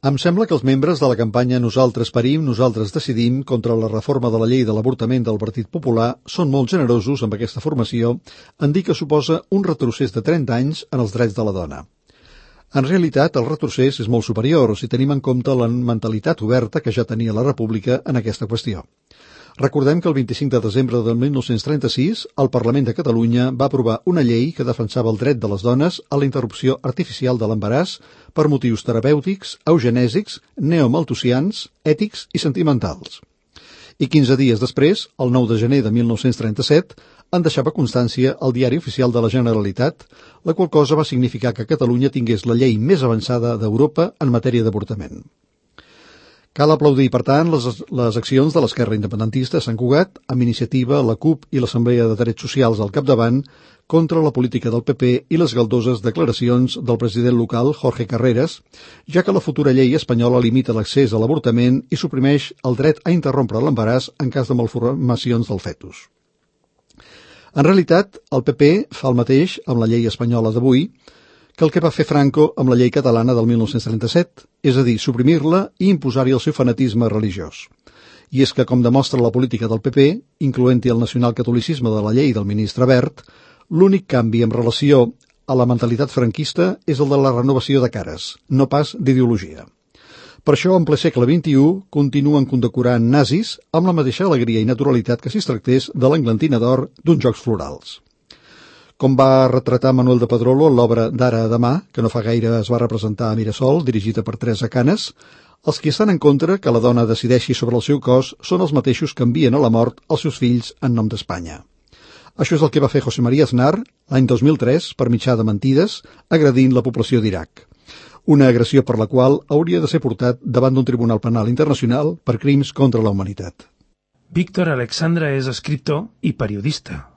Em sembla que els membres de la campanya Nosaltres parim, nosaltres decidim contra la reforma de la llei de l'avortament del Partit Popular són molt generosos amb aquesta formació en dir que suposa un retrocés de 30 anys en els drets de la dona. En realitat, el retrocés és molt superior si tenim en compte la mentalitat oberta que ja tenia la República en aquesta qüestió. Recordem que el 25 de desembre del 1936 el Parlament de Catalunya va aprovar una llei que defensava el dret de les dones a la interrupció artificial de l'embaràs per motius terapèutics, eugenèsics, neomalthusians, ètics i sentimentals. I 15 dies després, el 9 de gener de 1937, en deixava constància al Diari Oficial de la Generalitat, la qual cosa va significar que Catalunya tingués la llei més avançada d'Europa en matèria d'avortament. Cal aplaudir, per tant, les accions de l'esquerra independentista a Sant Cugat, amb iniciativa, la CUP i l'Assemblea de Drets Socials al capdavant, contra la política del PP i les galdoses declaracions del president local, Jorge Carreras, ja que la futura llei espanyola limita l'accés a l'avortament i suprimeix el dret a interrompre l'embaràs en cas de malformacions del fetus. En realitat, el PP fa el mateix amb la llei espanyola d'avui que el que va fer Franco amb la llei catalana del 1937, és a dir, suprimir-la i imposar-hi el seu fanatisme religiós. I és que, com demostra la política del PP, incloent-hi el nacionalcatolicisme de la llei del ministre Wert, l'únic canvi en relació a la mentalitat franquista és el de la renovació de cares, no pas d'ideologia. Per això, en ple segle XXI, continuen condecorant nazis amb la mateixa alegria i naturalitat que si es tractés de l'englantina d'or d'uns Jocs Florals. Com va retratar Manuel de Pedrolo en l'obra d'Ara a demà, que no fa gaire es va representar a Mirasol, dirigida per Teresa Canes, els que estan en contra que la dona decideixi sobre el seu cos són els mateixos que envien a la mort els seus fills en nom d'Espanya. Això és el que va fer José María Aznar l'any 2003 per mitjà de mentides, agredint la població d'Iraq. Una agressió per la qual hauria de ser portat davant d'un tribunal penal internacional per crims contra la humanitat. Víctor Alexandra és escriptor i periodista.